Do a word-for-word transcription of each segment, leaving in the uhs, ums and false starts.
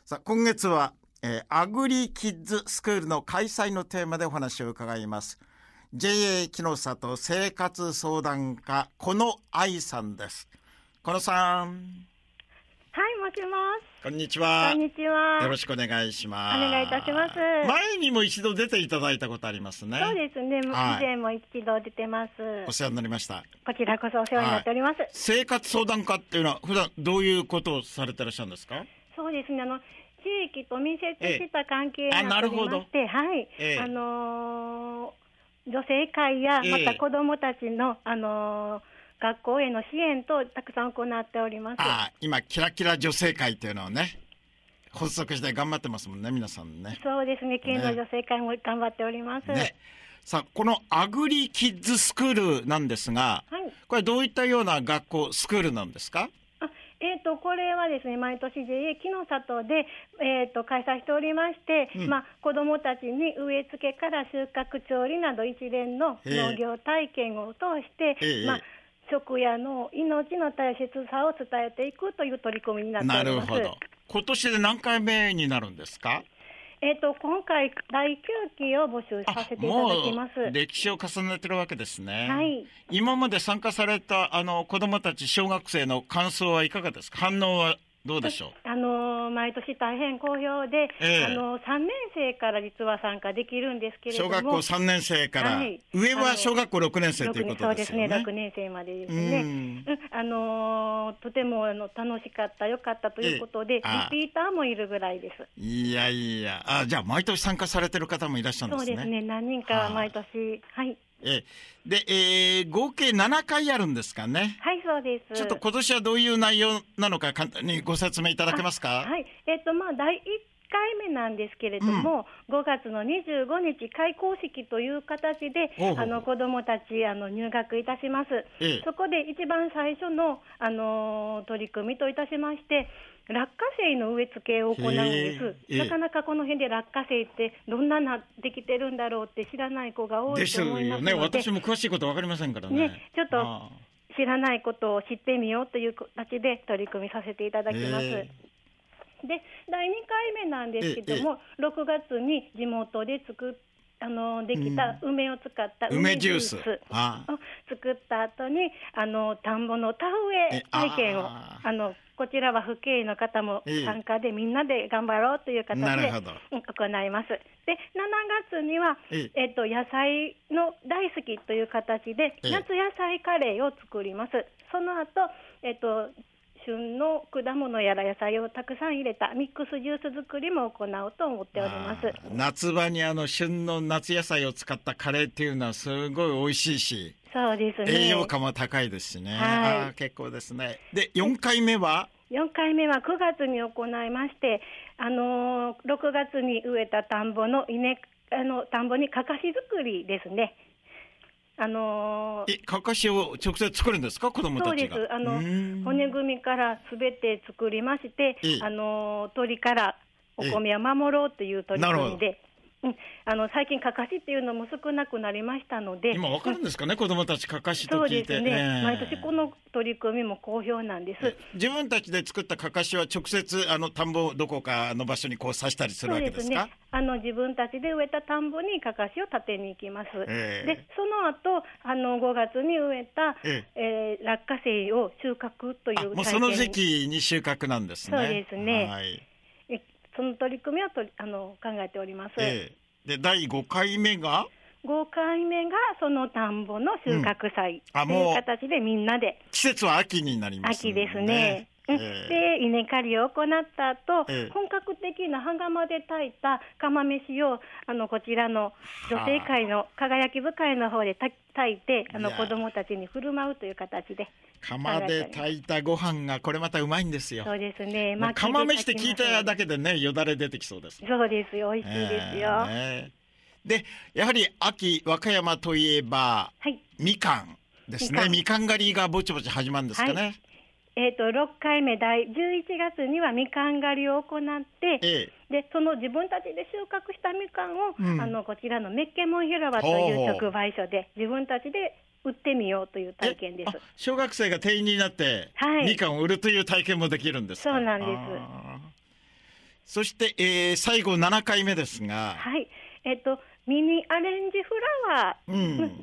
さあ今月は、えー、アグリキッズスクールの開催のテーマでお話を伺います。 ジェイエー 木の里生活相談課この愛さんです。このさん。 はい、もしもし。 こんにちは。 こんにちは。 よろしくお願いします。 お願いいたします。 前にも一度出ていただいたことありますね。 そうですね、 はい、 以前も一度出てます。 お世話になりました。 こちらこそお世話になっております、はい、 生活相談課っていうのは普段どういうことをされてらっしゃるんですか？ そうですね、あの地域と密接した関係になっておりまして、はい、 ええ、 あのー、女性会やまた子どもたちの、ええ、あのー学校への支援とたくさん行っております。 ああ、今キラキラ女性会っていうのをね発足して頑張ってますもんね、皆さんね。 そうですね、県の女性会も頑張っております、 ね。さあこのアグリキッズスクールなんですが、はい、これどういったような学校スクールなんですか？ あえー、とこれはですね、毎年 ジェイエー 木の里で、えー、と開催しておりまして、うん、まあ、子どもたちに植え付けから収穫調理など一連の農業体験を通して、えーまあ食やの命の大切さを伝えていくという取り組みになっております。 なるほど。今年で何回目になるんですか？ えー、と今回だいきゅうきを募集させていただきます。 もう歴史を重ねてるわけですね。 はい、今まで参加されたあの子どもたち小学生の感想はいかがですか？反応はどうでしょう？ あの毎年大変好評で、えー、あのさんねん生から実は参加できるんですけれども、 小学校さんねん生から、はい、上は小学校ろくねん生ということですよね。 そうですね、ろくねん生までですね。うん、あのとてもあの楽しかった、よかったということで、えー、リピーターもいるぐらいです。 いやいや、あ、じゃあ毎年参加されてる方もいらっしゃるんですね。 そうですね、何人か毎年、はい。 えで、えー、合計ななかいあるんですかね。 はい、そうです。 ちょっと今年はどういう内容なのか簡単にご説明いただけますか？ はい、えっとまあだいいっかいめなんですけれども、うん、ごがつのにじゅうごにち開校式という形でおうおう、 あの子どもたちあの入学いたします、ええ、そこで一番最初の、あのー、取り組みといたしまして落花生の植え付けを行うんです。なかなかこの辺で落花生ってどんななってきてるんだろうって知らない子が多いと思いますので、 ですよね、私も詳しいこと分かりませんから ね, ねちょっと知らないことを知ってみようという形で取り組みさせていただきます。でだいにかいめなんですけども、ろくがつに地元で作っあのできた梅を使った梅ジュースを作った後にあの田んぼの田植え体験をああのこちらは父兄の方も参加でみんなで頑張ろうという形で行います。でしちがつには、えっと、野菜の大好きという形で夏野菜カレーを作ります。その後、えっと旬の果物やら野菜をたくさん入れたミックスジュース作りも行おうと思っております。 夏場にあの旬の夏野菜を使ったカレーっていうのはすごい美味しいし、 そうですね、 栄養価も高いですしね、 はい、 あ結構ですね。でよんかいめはよんかいめはくがつに行いまして、あのー、ろくがつに植えた田んぼの稲あの田んぼにかかし作りですね。あのー、 えかかしを直接作るんですか、子どもたちが？ そうです。あの骨組みからすべて作りまして、あのー、鳥からお米を守ろうという取り組みで、うん、あの最近かかしっていうのも少なくなりましたので、 今わかるんですかね、うん、子どもたちかかしと聞いて。 そうですね、 えー、 毎年この取り組みも好評なんです。 自分たちで作ったかかしは直接あの田んぼどこかの場所にこう刺したりするわけですか？ そうですね、あの自分たちで植えた田んぼにかかしを立てに行きます、えー、でその後あのごがつに植えた、えーえー、落花生を収穫という体験。 もうその時期に収穫なんですね。 そうですね、 はい、 えその取り組みをとあの考えております、 えーでだいごかいめがごかいめがその田んぼの収穫祭という形でみんなで、 うん、季節は秋になりますね。 秋ですね、えー、で稲刈りを行った後、えー、本格的な羽釜で炊いた釜飯をあのこちらの女性会の輝き部会の方で炊いてあの子どもたちに振る舞うという形で、 釜で炊いたご飯がこれまたうまいんですよ。 そうですね、 まあ、釜飯って聞いただけでねよだれ出てきそうです。 そうですよ、美味しいですよ、 えーね、でやはり秋和歌山といえば、はい、みかんですね。みかん狩りがぼちぼち始まるんですかね。はい、 えー、とろっかいめだいじゅういちがつにはみかん狩りを行って、ええ、でその自分たちで収穫したみかんを、うん、あのこちらのメッケモン広場という直売所で自分たちで売ってみようという体験です。 小学生が店員になって、はい、みかんを売るという体験もできるんですか？ そうなんです。 そして、えー、最後ななかいめですが、 はい、えっとミニアレンジフラワー、うん、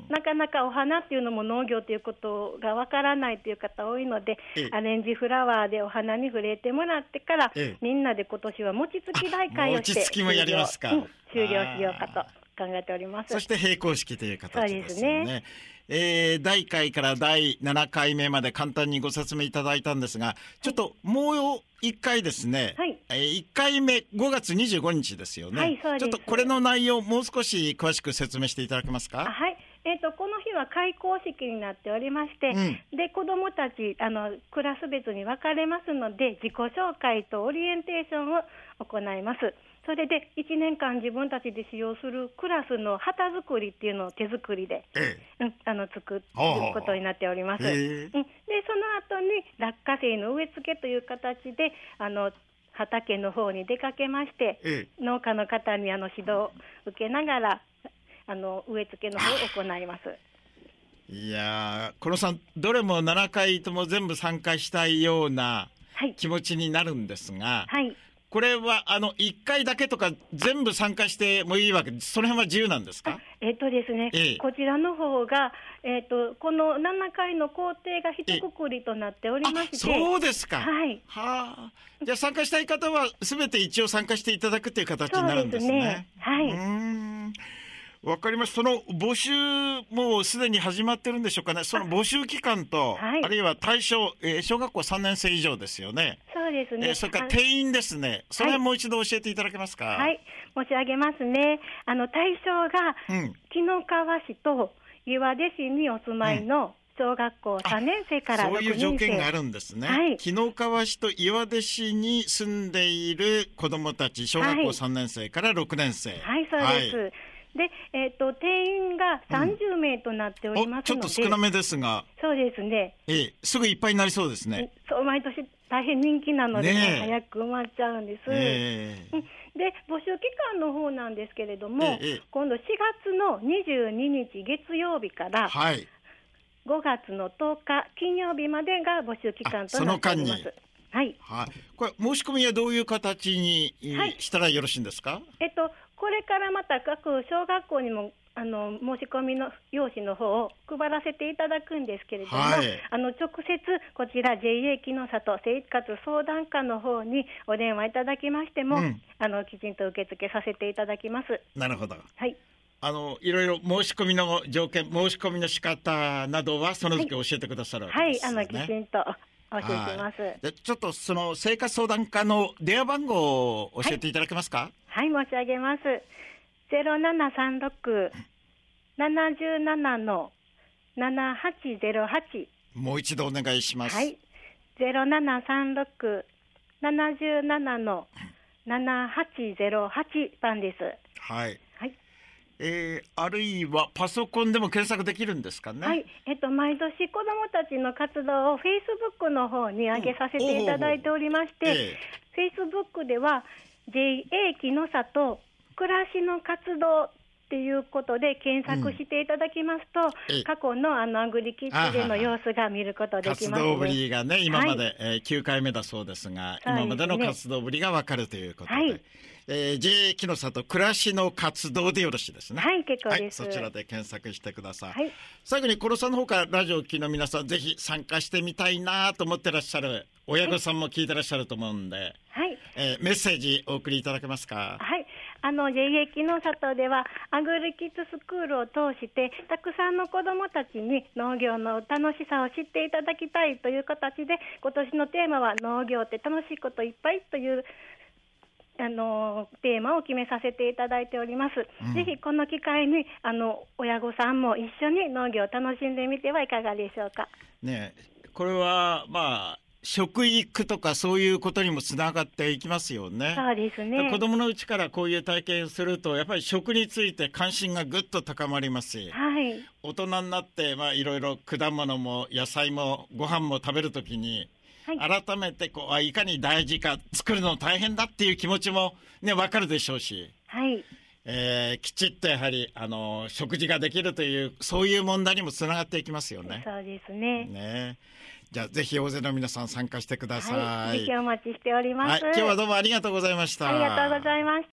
なかなかお花っていうのも農業ということがわからないという方多いので、アレンジフラワーでお花に触れてもらってから、みんなで今年は餅つき大会をして餅つきもやりますか、 うん、終了しようかと考えております。 そして並行式という形ですよね。 そうですね。 えー、だいいっかいからだいななかいめまで簡単にご説明いただいたんですが、ちょっともういっかいですね、はい、えー、いっかいめごがつにじゅうごにちですよね、 はい、そうです。 ちょっとこれの内容もう少し詳しく説明していただけますか。 はい、えーと、この日は開校式になっておりまして、うん、で子どもたちあのクラス別に分かれますので、自己紹介とオリエンテーションを行います。それでいちねんかん自分たちで使用するクラスの旗作りっていうのを手作りで、ええ、うん、あの作ることになっております。ええ、うん、でその後に落花生の植え付けという形であの畑の方に出かけまして、ええ、農家の方にあの指導を受けながらあの植え付けの方を行います。 いやー、このさんどれもななかいとも全部参加したいような気持ちになるんですが、はいはい、これはあのいっかいだけとか全部参加してもいいわけ、その辺は自由なんですか。 えっとですね、ええ、こちらの方が、えっと、このななかいの工程が一括りとなっておりまして。 そうですか。 はい。 はあ、じゃあ参加したい方はすべて一応参加していただくという形になるんですね。 そうですね。はい。 うーん、わかります。その募集もうすでに始まってるんでしょうかね。その募集期間と あ,、はい、あるいは対象、えー、小学校さんねんせい以上ですよね。 そうですね。 えー、それから定員ですね。それはもう一度教えていただけますか。 はい、申し上げますね。あの対象が、うん、紀の川市と岩出市にお住まいの小学校さんねんせいからろくねんせい、 そういう条件があるんですね。はい、紀の川市と岩出市に住んでいる子どもたち、小学校さんねんせいからろくねんせい。 はい、はい、そうです。はい、で、えーと、定員がさんじゅうめいとなっておりますので、 うん、ちょっと少なめですが、 そうですね、 えー、すぐいっぱいになりそうですね。 そう、毎年大変人気なので、ね、早く埋まっちゃうんです、 ね、 で募集期間の方なんですけれども、えー、今度しがつのにじゅうににち月曜日から、はい、ごがつのとおか金曜日までが募集期間となっております。はい、 はい、これ申し込みはどういう形にしたらよろしいんですか。 えっとこれからまた各小学校にもあの申し込みの用紙の方を配らせていただくんですけれども、はい、あの直接こちら ジェイエー 木の里生活相談課の方にお電話いただきましても、うん、あのきちんと受付させていただきます。 なるほど。 はい、 あのいろいろ申し込みの条件、申し込みの仕方などはその時教えてくださるわけですね。 はい、はい、あのきちんと教えてます。 でちょっとその生活相談課の電話番号を教えていただけますか。 はい、はい、申し上げます。ゼロななさんろく なななな のななはちゼロはち、 もう一度お願いします。 はい、ゼロななさんろく なななな のななはちゼロはちばんです。 はい、 はい、 えー、あるいはパソコンでも検索できるんですかね。 はい、えっと、毎年子どもたちの活動をフェイスブックの方に上げさせていただいておりまして、フェイスブックでは ジェイエー 木の里暮らしの活動っていうことで検索していただきますと、うん、過去のあのアグリキッズでの様子が見ることできます、ね、 活動ぶりがね、今まで、はい、えー、きゅうかいめだそうですが、そうですね、今までの活動ぶりがわかるということで、はい、えー、ジェイエー 木の里暮らしの活動でよろしいですね。 はい、結構です、 はい、そちらで検索してください。 はい、 最後にコロさんの方からラジオを聴きの皆さん、ぜひ参加してみたいなと思ってらっしゃる親御さんも聞いてらっしゃると思うんで、はい、えー、メッセージお送りいただけますか。 はい、あの ジェイエー 木の里ではアグリキッズスクールを通してたくさんの子どもたちに農業の楽しさを知っていただきたいという形で、今年のテーマは農業って楽しいこといっぱいというあのテーマを決めさせていただいております、うん、ぜひこの機会にあの親御さんも一緒に農業を楽しんでみてはいかがでしょうか。 ねえ、これはまあ食育とかそういうことにもつながっていきますよね。 そうですね。 子供のうちからこういう体験をするとやっぱり食について関心がぐっと高まりますし、 はい、 大人になってまあいろいろ果物も野菜もご飯も食べるときに、はい、改めてこういかに大事か、作るの大変だっていう気持ちもね分かるでしょうし、 はい、 えー、きちっとやはりあの食事ができるというそういう問題にもつながっていきますよね。 そうですね。 ね、 じゃあぜひ大勢の皆さん参加してください。 はい、ぜひお待ちしております。 はい、今日はどうもありがとうございました。 ありがとうございました。